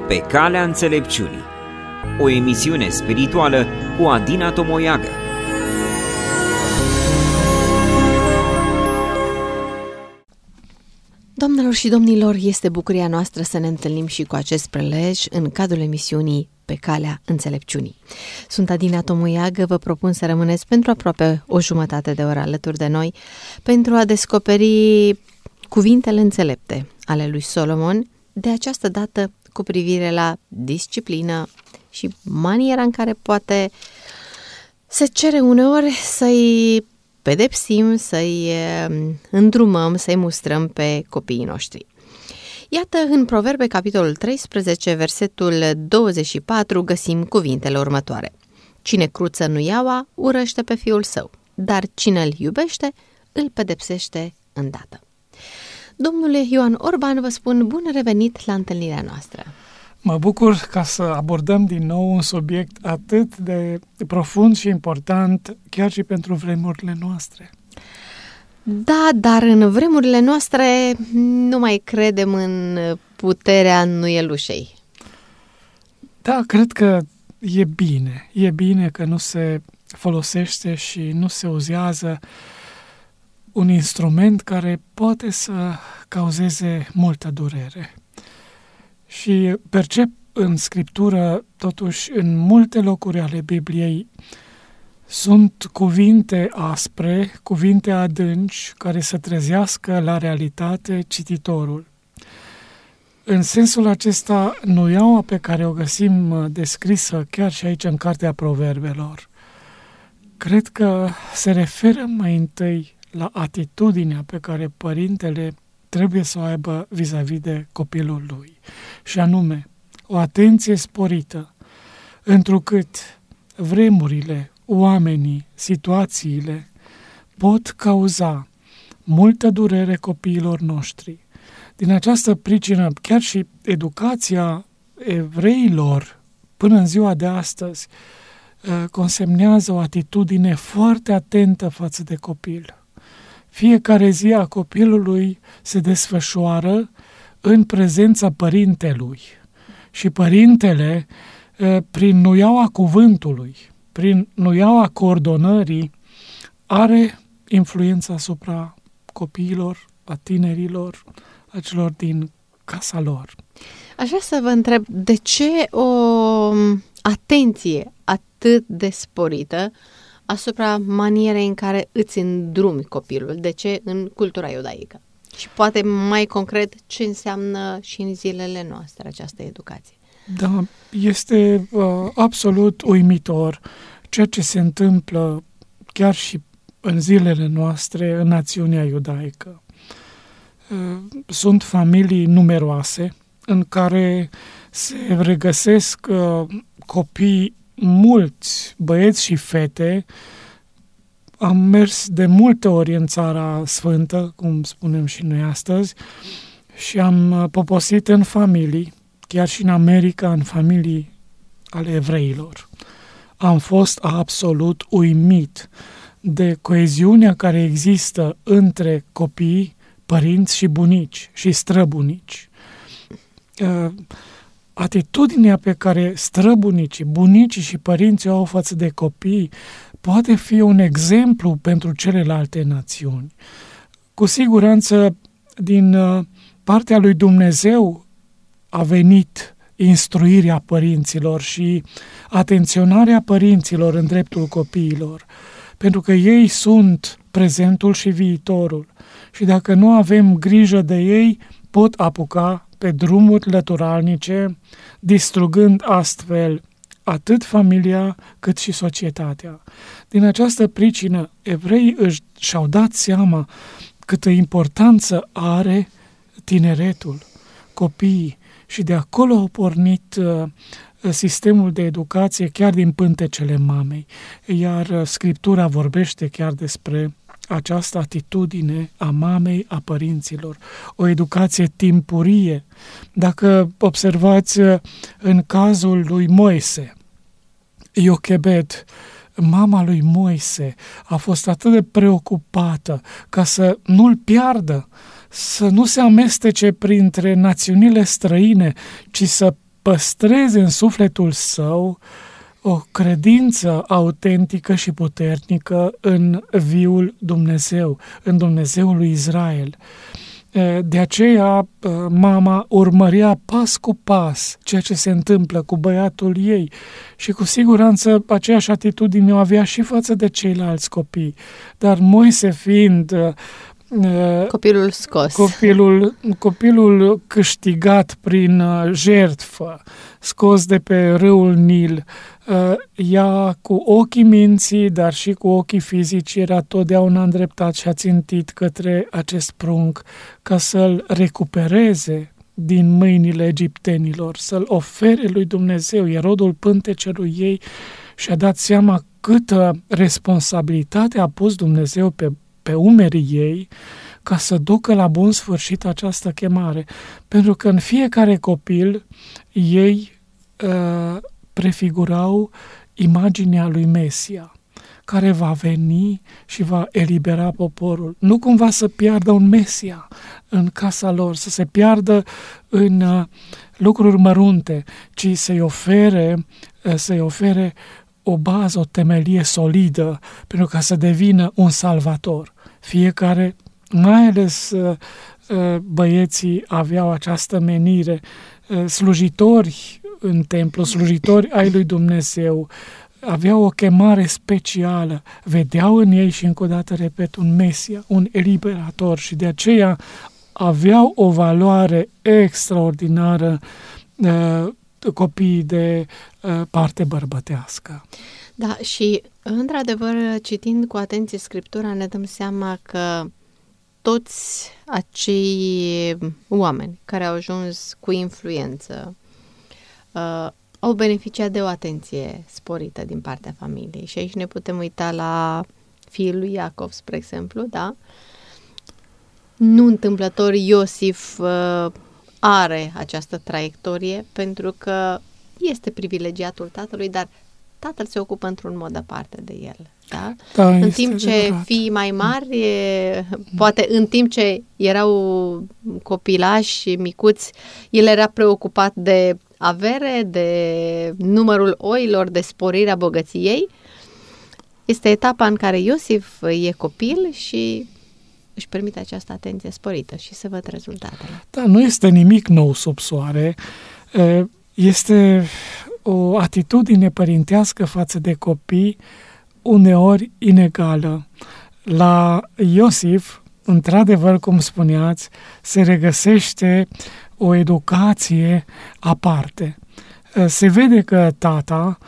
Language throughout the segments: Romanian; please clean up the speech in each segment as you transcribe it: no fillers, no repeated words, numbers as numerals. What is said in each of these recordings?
Pe calea înțelepciunii. O emisiune spirituală cu Adina Tomoiagă. Doamnelor și domnilor, este bucuria noastră să ne întâlnim și cu acest prelej în cadrul emisiunii Pe calea înțelepciunii. Sunt Adina Tomoiagă, vă propun să rămâneți pentru aproape o jumătate de oră alături de noi pentru a descoperi cuvintele înțelepte ale lui Solomon, de această dată cu privire la disciplină și maniera în care poate se cere uneori să-i pedepsim, să-i îndrumăm, să-i mustrăm pe copiii noștri. Iată, în Proverbe, capitolul 13, versetul 24, găsim cuvintele următoare. Cine cruță nuiaua, urăște pe fiul său, dar cine îl iubește, îl pedepsește îndată. Domnule Ioan Orban, vă spun bun revenit la întâlnirea noastră. Mă bucur ca să abordăm din nou un subiect atât de profund și important, chiar și pentru vremurile noastre. Da, dar în vremurile noastre nu mai credem în puterea înnuielușei. Da, cred că e bine că nu se folosește și nu se uzează un instrument care poate să cauzeze multă durere. Și percep în Scriptură, totuși, în multe locuri ale Bibliei, sunt cuvinte aspre, cuvinte adânci, care să trezească la realitate cititorul. În sensul acesta, nuiaua pe care o găsim descrisă chiar și aici în Cartea Proverbelor, cred că se referă mai întâi la atitudinea pe care părintele trebuie să o aibă vis-a-vis de copilul lui. Și anume, o atenție sporită, întrucât vremurile, oamenii, situațiile pot cauza multă durere copiilor noștri. Din această pricină, chiar și educația evreilor până în ziua de astăzi consemnează o atitudine foarte atentă față de copil. Fiecare zi a copilului se desfășoară în prezența părintelui și părintele, prin nuiaua cuvântului, prin nuiaua coordonării, are influența asupra copiilor, a tinerilor, a celor din casa lor. Aș vrea să vă întreb, de ce o atenție atât de sporită asupra manierei în care îți îndrumi copilul? De ce în cultura iudaică? Și poate mai concret, ce înseamnă și în zilele noastre această educație? Da, este absolut uimitor ceea ce se întâmplă chiar și în zilele noastre în națiunea iudaică. Sunt familii numeroase în care se regăsesc copii mulți, băieți și fete. Am mers de multe ori în Țara Sfântă, cum spunem și noi astăzi, și am poposit în familii, chiar și în America, în familii ale evreilor. Am fost absolut uimit de coeziunea care există între copii, părinți și bunici și străbunici. Atitudinea pe care străbunicii, bunicii și părinții o au față de copii poate fi un exemplu pentru celelalte națiuni. Cu siguranță, din partea lui Dumnezeu a venit instruirea părinților și atenționarea părinților în dreptul copiilor, pentru că ei sunt prezentul și viitorul și dacă nu avem grijă de ei, pot apuca pe drumuri lăturalnice, distrugând astfel atât familia cât și societatea. Din această pricină, evreii și-au dat seama câtă importanță are tineretul, copiii, și de acolo au pornit sistemul de educație chiar din pântecele mamei. Iar Scriptura vorbește chiar despre această atitudine a mamei, a părinților, o educație timpurie. Dacă observați în cazul lui Moise, Iochebed, mama lui Moise, a fost atât de preocupată ca să nu-l piardă, să nu se amestece printre națiunile străine, ci să păstreze în sufletul său o credință autentică și puternică în viul Dumnezeu, în Dumnezeul lui Israel. De aceea, mama urmărea pas cu pas ceea ce se întâmplă cu băiatul ei și cu siguranță aceeași atitudine o avea și față de ceilalți copii. Dar Moise fiind copilul scos, copilul câștigat prin jertfă, scos de pe râul Nil, ea cu ochii minții, dar și cu ochii fizici era totdeauna îndreptat și a țintit către acest prunc ca să-l recupereze din mâinile egiptenilor, să-l ofere lui Dumnezeu, e rodul pântecelui ei și a dat seama câtă responsabilitate a pus Dumnezeu pe umerii ei ca să ducă la bun sfârșit această chemare. Pentru că în fiecare copil ei prefigurau imaginea lui Mesia, care va veni și va elibera poporul. Nu cumva să piardă un Mesia în casa lor, să se piardă în lucruri mărunte, ci să-i ofere o bază, o temelie solidă pentru ca să devină un salvator. Fiecare, mai ales băieții, aveau această menire, slujitori în templu, slujitori ai lui Dumnezeu, aveau o chemare specială, vedeau în ei și încă o dată, repet, un Mesia, un eliberator și de aceea aveau o valoare extraordinară copiii de parte bărbătească. Da, și într-adevăr, citind cu atenție Scriptura, ne dăm seama că toți acei oameni care au ajuns cu influență au beneficiat de o atenție sporită din partea familiei. Și aici ne putem uita la fiul lui Iacov, spre exemplu, da? Nu întâmplător, Iosif are această traiectorie pentru că este privilegiatul tatălui, dar tatăl se ocupă într-un mod aparte de el. Da? Da, în timp ce adevărat. Fiii mai mari, poate în timp ce erau copilași, micuți, el era preocupat de avere, de numărul oilor, de sporirea bogăției. Este etapa în care Iosif e copil și își permite această atenție sporită și să văd rezultatele. Da, nu este nimic nou sub soare. Este o atitudine părintească față de copii uneori inegală. La Iosif, într-adevăr, cum spuneați, se regăsește o educație aparte. Se vede că tata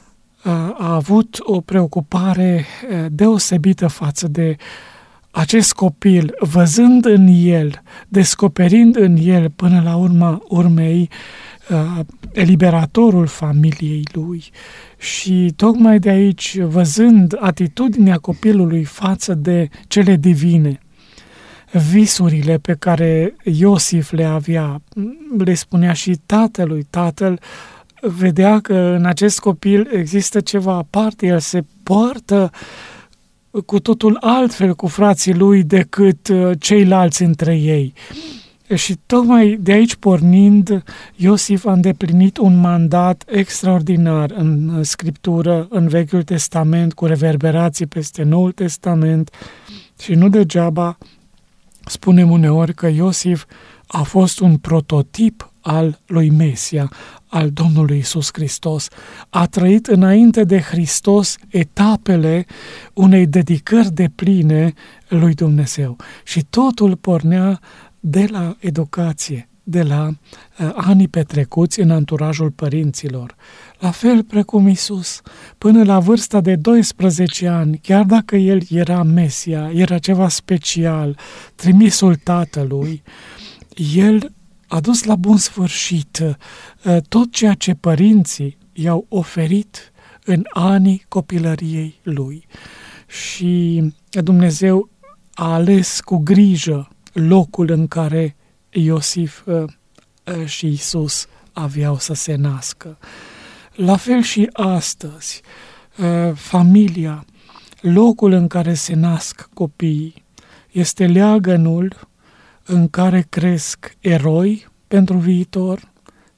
a avut o preocupare deosebită față de acest copil, văzând în el, descoperind în el până la urmei eliberatorul familiei lui. Și tocmai de aici, văzând atitudinea copilului față de cele divine, visurile pe care Iosif le avea, le spunea și tatălui. Tatăl vedea că în acest copil există ceva aparte, el se poartă cu totul altfel cu frații lui decât ceilalți între ei. Și tocmai de aici pornind, Iosif a îndeplinit un mandat extraordinar în Scriptură, în Vechiul Testament, cu reverberații peste Noul Testament. Și nu degeaba spunem uneori că Iosif a fost un prototip al lui Mesia, al Domnului Iisus Hristos. A trăit înainte de Hristos etapele unei dedicări depline lui Dumnezeu. Și totul pornea de la educație, de la anii petrecuți în anturajul părinților. La fel precum Iisus, până la vârsta de 12 ani, chiar dacă el era Mesia, era ceva special, trimisul Tatălui, el a dus la bun sfârșit tot ceea ce părinții i-au oferit în anii copilăriei lui. Și Dumnezeu a ales cu grijă locul în care Iosif și Iisus aveau să se nască. La fel și astăzi, familia, locul în care se nasc copiii, este leagănul în care cresc eroi pentru viitor,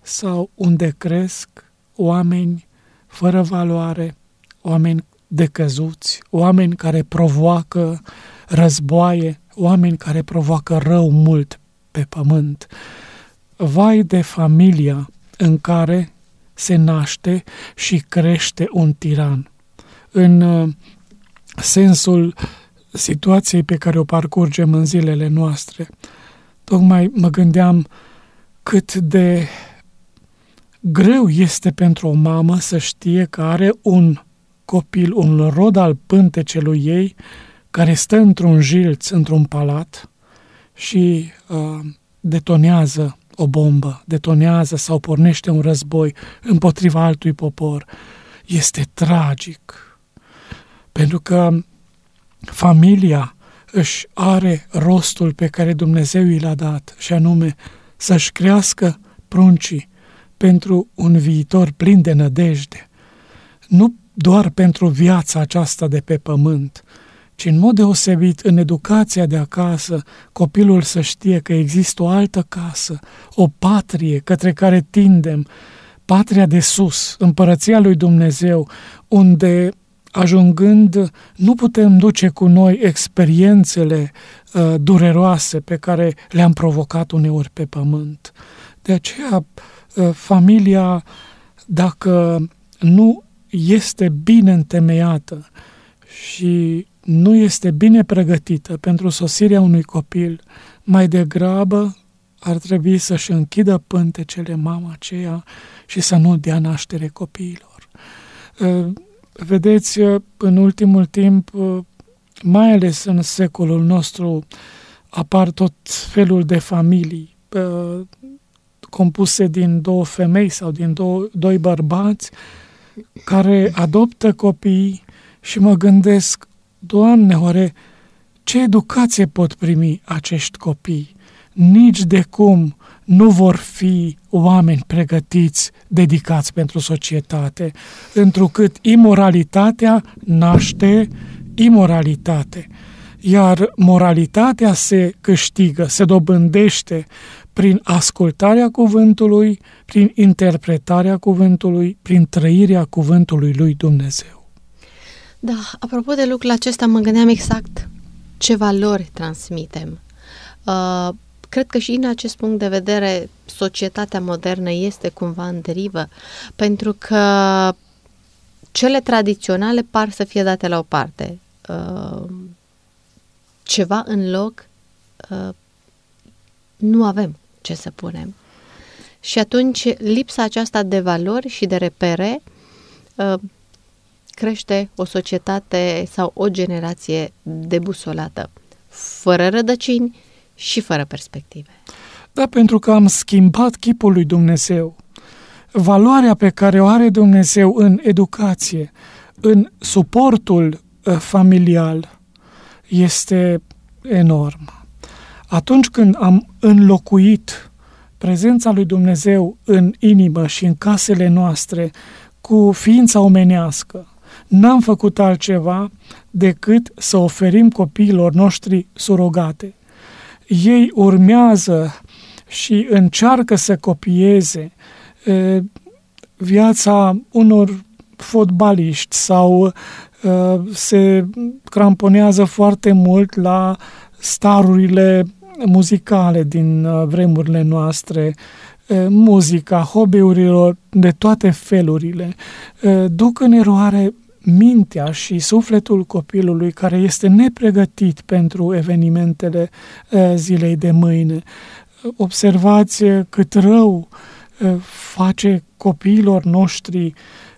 sau unde cresc oameni fără valoare, oameni decăzuți, oameni care provoacă războaie, oameni care provoacă rău mult pe pământ. Vai de familia în care se naște și crește un tiran. În sensul situației pe care o parcurgem în zilele noastre, tocmai mă gândeam cât de greu este pentru o mamă să știe că are un copil, un rod al pântecelui ei, care stă într-un jilț, într-un palat și detonează o bombă, detonează sau pornește un război împotriva altui popor. Este tragic, pentru că familia își are rostul pe care Dumnezeu i l-a dat, și anume să-și crească pruncii pentru un viitor plin de nădejde, nu doar pentru viața aceasta de pe pământ, ci în mod deosebit în educația de acasă, copilul să știe că există o altă casă, o patrie către care tindem, patria de sus, împărăția lui Dumnezeu, unde ajungând nu putem duce cu noi experiențele dureroase pe care le-am provocat uneori pe pământ. De aceea, familia, dacă nu este bine întemeiată și nu este bine pregătită pentru sosirea unui copil, mai degrabă ar trebui să-și închidă pântecele mama aceea și să nu dea naștere copiilor. Vedeți, în ultimul timp, mai ales în secolul nostru, apar tot felul de familii compuse din două femei sau din doi bărbați care adoptă copii și mă gândesc, Doamne, oare ce educație pot primi acești copii? Nici de cum nu vor fi oameni pregătiți, dedicați pentru societate, întrucât imoralitatea naște imoralitate, iar moralitatea se câștigă, se dobândește prin ascultarea cuvântului, prin interpretarea cuvântului, prin trăirea cuvântului lui Dumnezeu. Da, apropo de lucrul acesta, mă gândeam exact ce valori transmitem. Cred că și în acest punct de vedere societatea modernă este cumva în derivă, pentru că cele tradiționale par să fie date la o parte. Ceva în loc nu avem ce să punem. Și atunci lipsa aceasta de valori și de repere crește o societate sau o generație debusolată, fără rădăcini și fără perspective. Da, pentru că am schimbat chipul lui Dumnezeu. Valoarea pe care o are Dumnezeu în educație, în suportul familial, este enorm. Atunci când am înlocuit prezența lui Dumnezeu în inimă și în casele noastre cu ființa omenească, n-am făcut altceva decât să oferim copiilor noștri surogate. Ei urmează și încearcă să copieze viața unor fotbaliști sau se cramponează foarte mult la starurile muzicale din vremurile noastre, muzica, hobby-urilor de toate felurile, duc în eroare mintea și sufletul copilului care este nepregătit pentru evenimentele zilei de mâine. Observați cât rău face copiilor noștri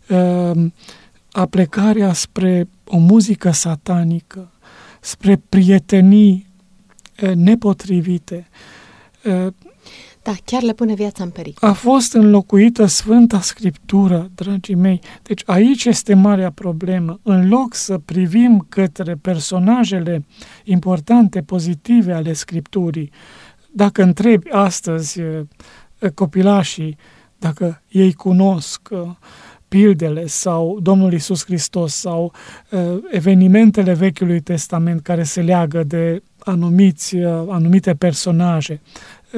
aplecarea spre o muzică satanică, spre prietenii nepotrivite. Da, chiar le pune viața în pericol. A fost înlocuită Sfânta Scriptură, dragii mei. Deci aici este marea problemă. În loc să privim către personajele importante, pozitive ale Scripturii, dacă întrebi astăzi copilașii, dacă ei cunosc pildele sau Domnul Iisus Hristos sau evenimentele Vechiului Testament care se leagă de anumite personaje,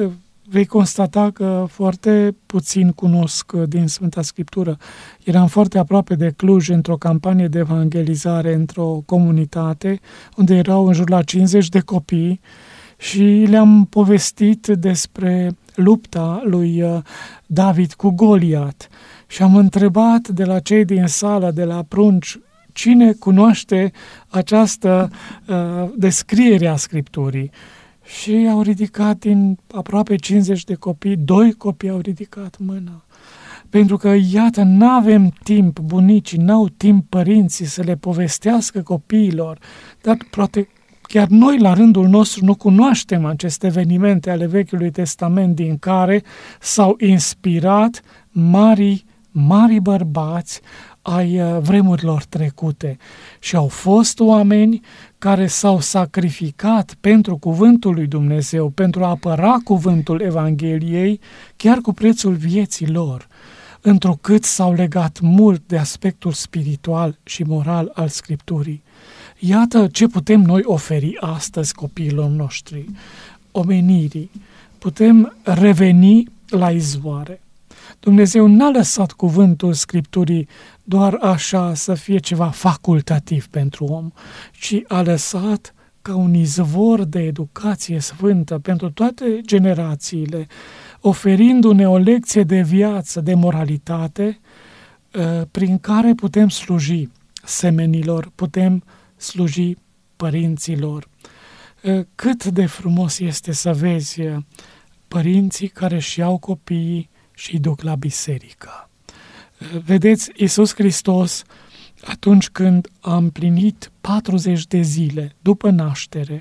vei constata că foarte puțin cunosc din Sfânta Scriptură. Eram foarte aproape de Cluj într-o campanie de evangelizare într-o comunitate unde erau în jur la 50 de copii și le-am povestit despre lupta lui David cu Goliat și am întrebat de la cei din sală, de la prunci, cine cunoaște această descriere a Scripturii. Și au ridicat din aproape 50 de copii, 2 copii au ridicat mâna. Pentru că, iată, n-avem timp, bunicii n-au timp părinții să le povestească copiilor, dar poate chiar noi la rândul nostru nu cunoaștem aceste evenimente ale Vechiului Testament din care s-au inspirat mari bărbați ai vremurilor trecute și au fost oameni care s-au sacrificat pentru cuvântul lui Dumnezeu, pentru a apăra cuvântul Evangheliei, chiar cu prețul vieții lor, întrucât s-au legat mult de aspectul spiritual și moral al Scripturii. Iată ce putem noi oferi astăzi copiilor noștri, omenirii. Putem reveni la izvoare. Dumnezeu n-a lăsat cuvântul Scripturii doar așa să fie ceva facultativ pentru om, ci a lăsat ca un izvor de educație sfântă pentru toate generațiile, oferindu-ne o lecție de viață, de moralitate, prin care putem sluji semenilor, putem sluji părinților. Cât de frumos este să vezi părinții care își iau copiii și îi duc la biserică. Vedeți, Iisus Hristos, atunci când a împlinit 40 de zile după naștere,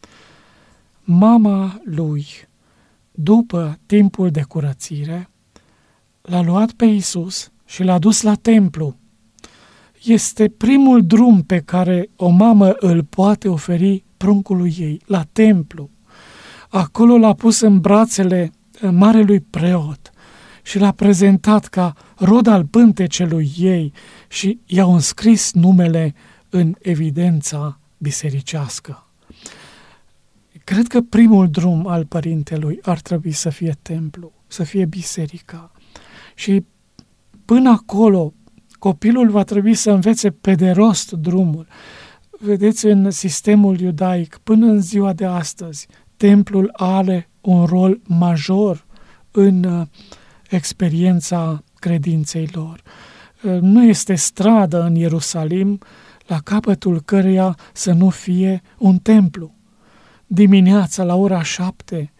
mama lui, după timpul de curățire, l-a luat pe Iisus și l-a dus la templu. Este primul drum pe care o mamă îl poate oferi pruncului ei, la templu. Acolo l-a pus în brațele marelui preot și l-a prezentat ca rod al pântecelui ei și i-au înscris numele în evidența bisericească. Cred că primul drum al părintelui ar trebui să fie templu, să fie biserica. Și până acolo, copilul va trebui să învețe pe de rost drumul. Vedeți, în sistemul iudaic, până în ziua de astăzi, templul are un rol major în experiența credinței lor. Nu este stradă în Ierusalim la capătul căreia să nu fie un templu. Dimineața la ora 7,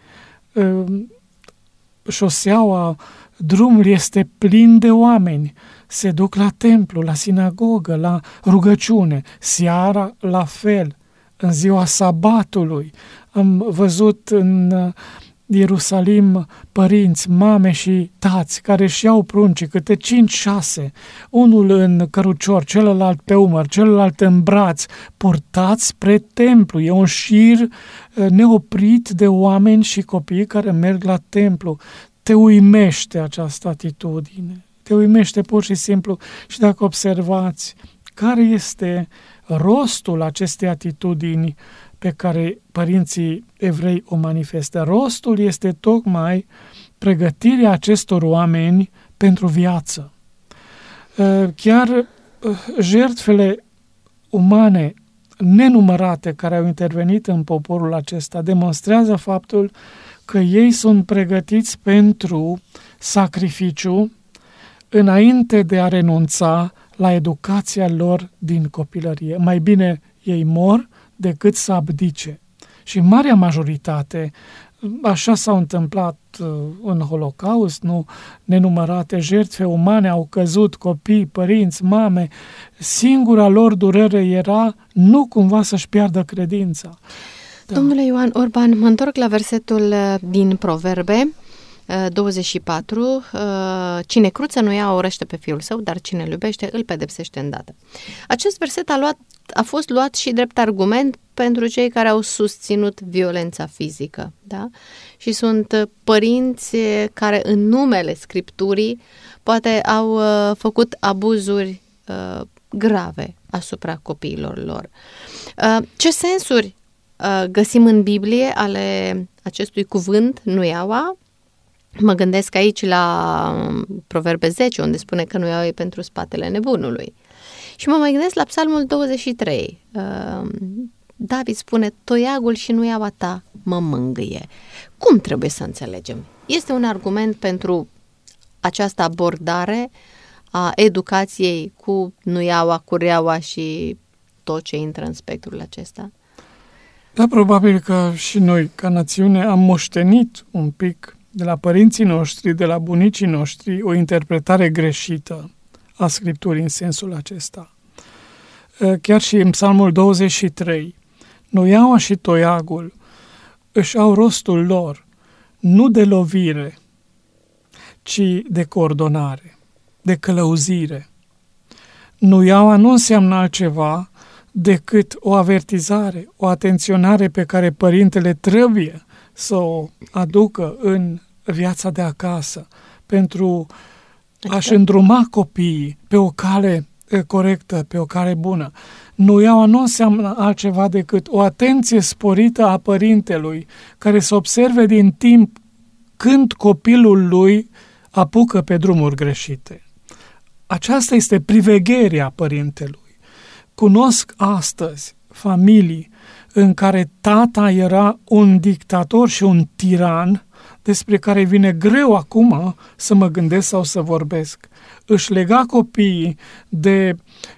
șoseaua, drumul este plin de oameni, se duc la templu, la sinagogă, la rugăciune, seara la fel, în ziua sabatului. Am văzut în Ierusalim părinți, mame și tați care își iau pruncii, câte 5-6, unul în cărucior, celălalt pe umăr, celălalt în braț, purtați spre templu. E un șir neoprit de oameni și copii care merg la templu. Te uimește această atitudine, te uimește pur și simplu. Și dacă observați care este rostul acestei atitudini pe care părinții evrei o manifestă, rostul este tocmai pregătirea acestor oameni pentru viață. Chiar jertfele umane nenumărate care au intervenit în poporul acesta demonstrează faptul că ei sunt pregătiți pentru sacrificiu înainte de a renunța la educația lor din copilărie. Mai bine ei mor decât să abdice. Și marea majoritate, așa s-au întâmplat în Holocaust, nu nenumărate jertfe umane au căzut, copii, părinți, mame, singura lor durere era nu cumva să-și piardă credința. Da. Domnule Ioan Orban, mă întorc la versetul din Proverbe 24, cine cruță nu ia urăște pe fiul său, dar cine îl iubește îl pedepsește îndată. Acest verset a fost luat și drept argument pentru cei care au susținut violența fizică, da? Și sunt părinți care în numele Scripturii poate au făcut abuzuri grave asupra copiilor lor. Ce sensuri găsim în Biblie ale acestui cuvânt, nu iaua, Mă gândesc aici la Proverbe 10, unde spune că nuiaua e pentru spatele nebunului. Și mă mai gândesc la Psalmul 23. David spune, toiagul și nuiaua ta mă mângâie. Cum trebuie să înțelegem? Este un argument pentru această abordare a educației cu nuiaua, cureaua și tot ce intră în spectrul acesta? Da, probabil că și noi, ca națiune, am moștenit un pic de la părinții noștri, de la bunicii noștri, o interpretare greșită a Scripturii în sensul acesta. Chiar și în Psalmul 23, nuiaua și toiagul își au rostul lor, nu de lovire, ci de coordonare, de călăuzire. Nuiaua nu înseamnă altceva decât o avertizare, o atenționare pe care părintele trebuie să o aducă în viața de acasă pentru a-și îndruma copiii pe o cale corectă, pe o cale bună. Nuiaua nu înseamnă altceva decât o atenție sporită a părintelui care să observe din timp când copilul lui apucă pe drumuri greșite. Aceasta este privegherea părintelui. Cunosc astăzi familii în care tata era un dictator și un tiran, despre care vine greu acum să mă gândesc sau să vorbesc. Își lega copiii de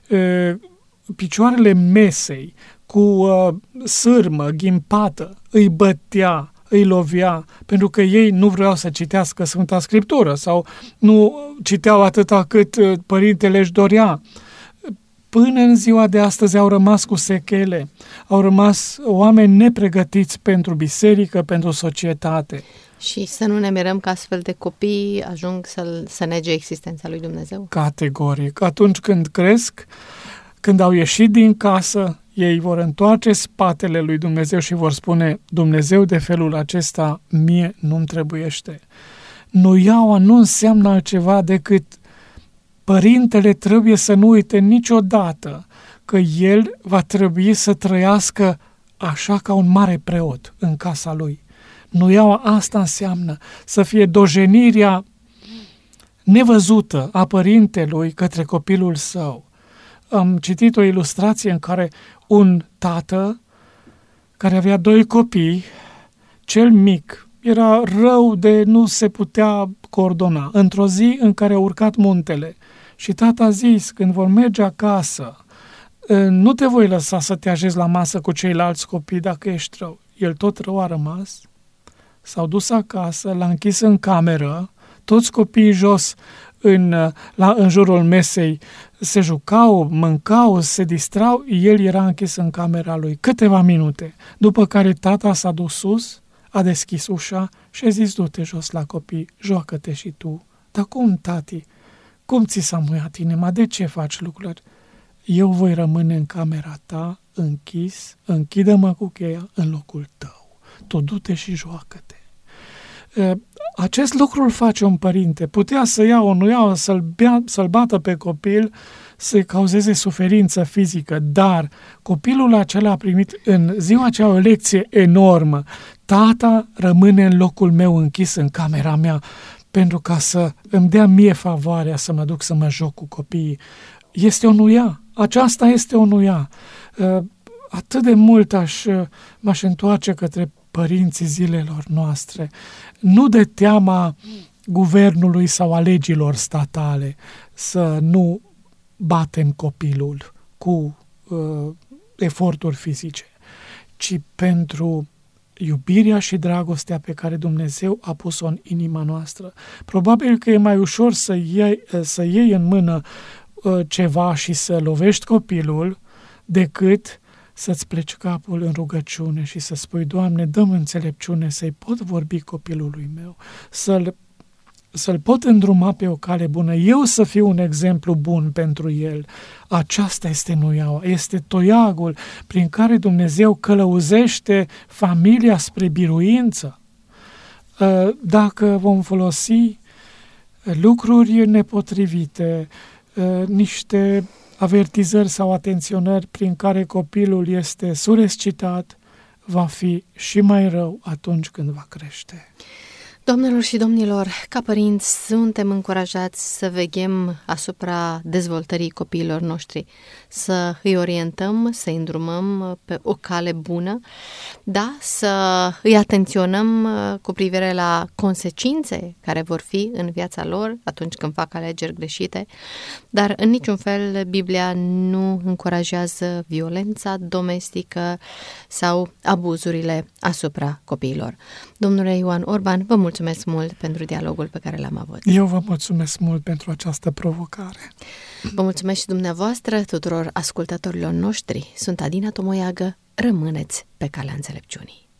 picioarele mesei cu sârmă ghimpată, îi bătea, îi lovea, pentru că ei nu vreau să citească Sfânta Scriptură sau nu citeau atâta cât părintele își dorea. Până în ziua de astăzi au rămas cu sechele, au rămas oameni nepregătiți pentru biserică, pentru societate. Și să nu ne mirăm că astfel de copii ajung să nege existența lui Dumnezeu? Categoric. Atunci când cresc, când au ieșit din casă, ei vor întoarce spatele lui Dumnezeu și vor spune, Dumnezeu de felul acesta mie nu-mi trebuiește. Nuiaua nu înseamnă altceva decât părintele trebuie să nu uite niciodată că el va trebui să trăiască așa ca un mare preot în casa lui. Nuiaua asta înseamnă să fie dojenirea nevăzută a părintelui către copilul său. Am citit o ilustrație în care un tată care avea 2 copii, cel mic era rău de nu se putea coordona. Într-o zi în care a urcat muntele și tata a zis, când vor merge acasă, nu te voi lăsa să te așezi la masă cu ceilalți copii dacă ești rău. El tot rău a rămas, s-au dus acasă, l-a închis în cameră, toți copiii jos în jurul mesei se jucau, mâncau, se distrau, el era închis în camera lui câteva minute, după care tata s-a dus sus, a deschis ușa și a zis, du-te jos la copii, joacă-te și tu. Dar cum, tati? Cum ți s-a muiat inima? De ce faci lucruri? Eu voi rămâne în camera ta, închis, închidă-mă cu cheia în locul tău. Tu du-te și joacă-te. Acest lucru îl face un părinte. Putea să ia o nuiaua, să-l bată pe copil, să-i cauzeze suferință fizică, dar copilul acela a primit în ziua aceea o lecție enormă. Tata rămâne în locul meu închis în camera mea pentru ca să îmi dea mie favoarea să mă duc să mă joc cu copiii. Este o nuia. Aceasta este o nuia. Atât de mult m-aș întoarce către părinții zilelor noastre, nu de teama guvernului sau a legilor statale, să nu batem copilul cu eforturi fizice, ci pentru iubirea și dragostea pe care Dumnezeu a pus-o în inima noastră. Probabil că e mai ușor să iei în mână ceva și să lovești copilul decât să-ți pleci capul în rugăciune și să spui, Doamne, dă-mi înțelepciune să-i pot vorbi copilului meu, să-l pot îndruma pe o cale bună, eu să fiu un exemplu bun pentru el. Aceasta este nuiaua, este toiagul prin care Dumnezeu călăuzește familia spre biruință. Dacă vom folosi lucruri nepotrivite, niște avertizări sau atenționări prin care copilul este surescitat, va fi și mai rău atunci când va crește. Doamnelor și domnilor, ca părinți, suntem încurajați să veghem asupra dezvoltării copiilor noștri, să îi orientăm, să îi îndrumăm pe o cale bună, da, să îi atenționăm cu privire la consecințe care vor fi în viața lor atunci când fac alegeri greșite, dar în niciun fel Biblia nu încurajează violența domestică sau abuzurile asupra copiilor. Domnule Ioan Orban, vă mulțumesc mult pentru dialogul pe care l-am avut. Eu vă mulțumesc mult pentru această provocare. Vă mulțumesc și dumneavoastră, tuturor ascultătorilor noștri. Sunt Adina Tomoiagă, rămâneți pe calea înțelepciunii.